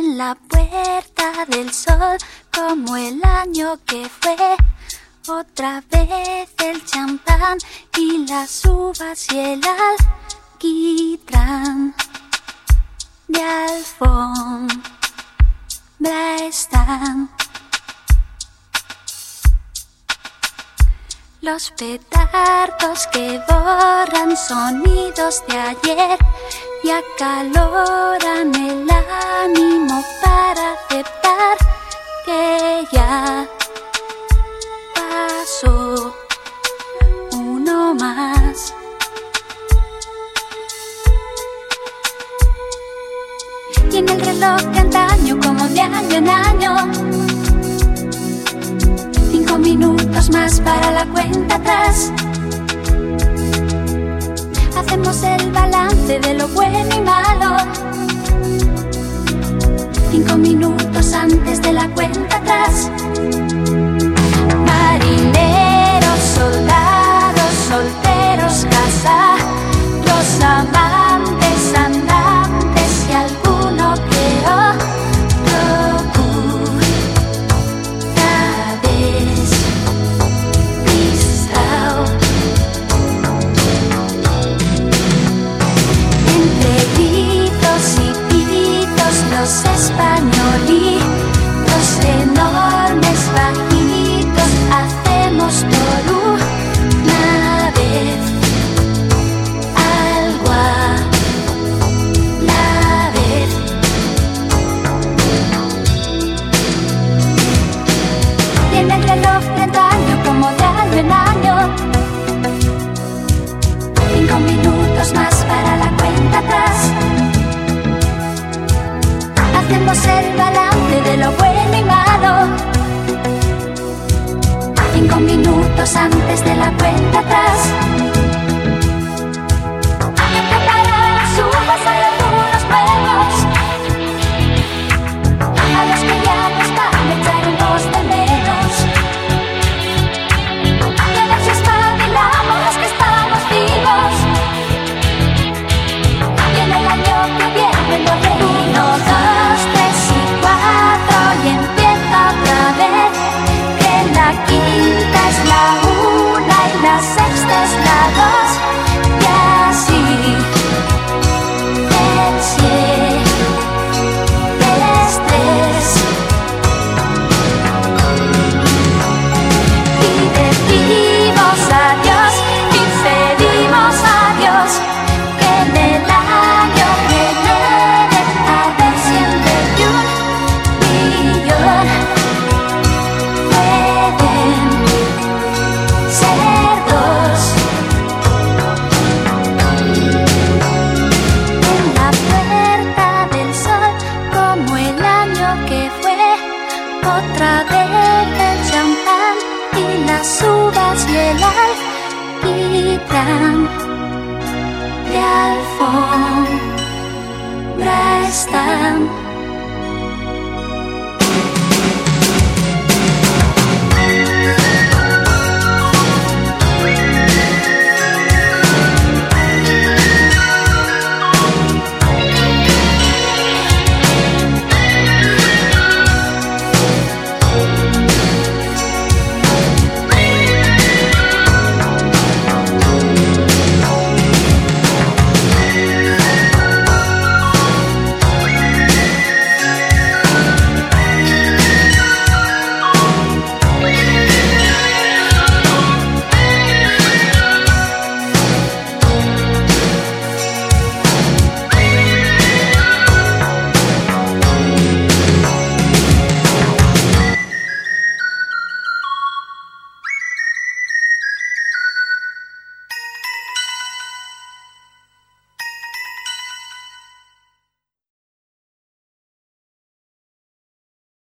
en la puerta del sol, como el año que fue. Otra vez el champán y las uvas y el alquitrán de alfombra están. Los petardos que borran sonidos de ayer y acaloran el ánimo para aceptar que ya pasó uno más. Y en el reloj de antaño, como de año en año, 5 minutos más para la cuenta atrás. Hacemos el balance de lo bueno y malo. 5 minutos antes de la cuenta atrás. Marineros, soldados, solteros, casados, amantes, andantes y alguno que otro cura despistado. Entre gritos y pitos, los españolitos enormes, bajitos, hacemos por una vez algo a la vez. Y en el reloj de antaño, como de año en año, 5 minutos más para la cuenta atrás. Hacemos el balance de lo bueno y malo. 5 minutos antes de la cuenta atrás.